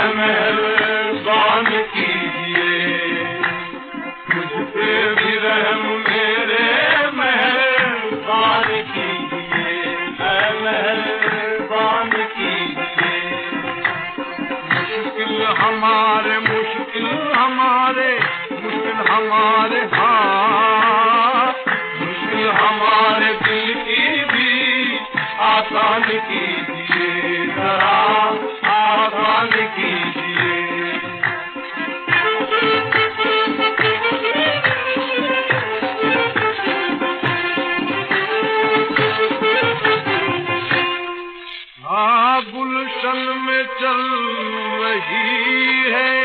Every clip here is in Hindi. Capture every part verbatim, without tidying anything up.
मेहरबान कीजिए, मुझ पे भी रहम मेरे मेहरबान कीजिए, मेहरबान कीजिए। मुश्किल हमारे मुश्किल हमारे मुश्किल हमारे हाँ, मुश्किल हमारे दिल की भी आसान कीजिए, जरा आसान कीजिए। हाँ, गुलशन में चल रही है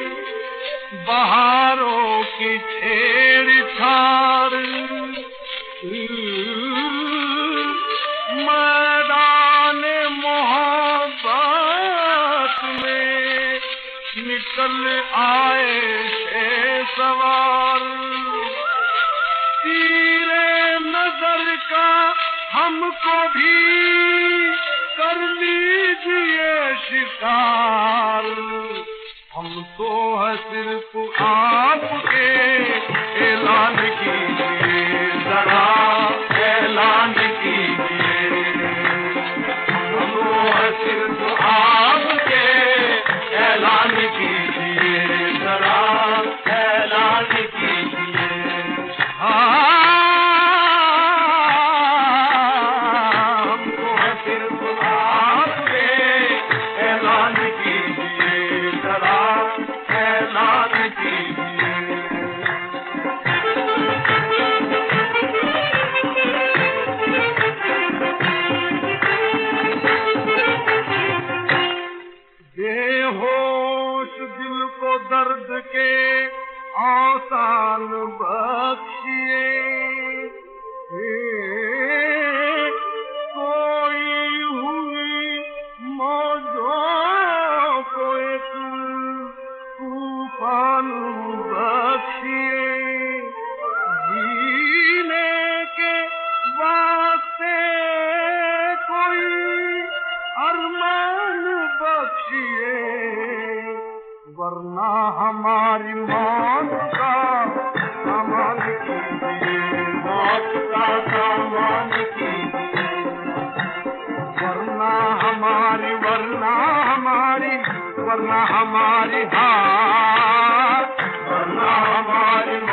बहारों की छेड़छाड़, मैदान मोहब्बत में निकल आए थे सवार, तीरे नजर का हमको भी कर लीजिए शिकार, हम तो है सिर्फ आपके ऐलान कीजिए, जरा ऐलान कीजिए। हम तो है सिर्फ आपके ऐलान कीजिए, जरा ऐलान कीजिए। हाँ, हमको है सिर्फ आपके ऐलान कीजिए, जरा ऐलान कीजिए। बेहोश दिल को दर्द के आसान बख्शिए, कोई हुई मौजों को एक तूफान बख्शिए, जीने के वास्ते कोई अरमान बख्शिए, वरना हमारी मौत का सामान कीजिए, मौत का सामान कीजिए। वरना हमारी वरना हमारी वरना हमारी हाँ, वरना हमारी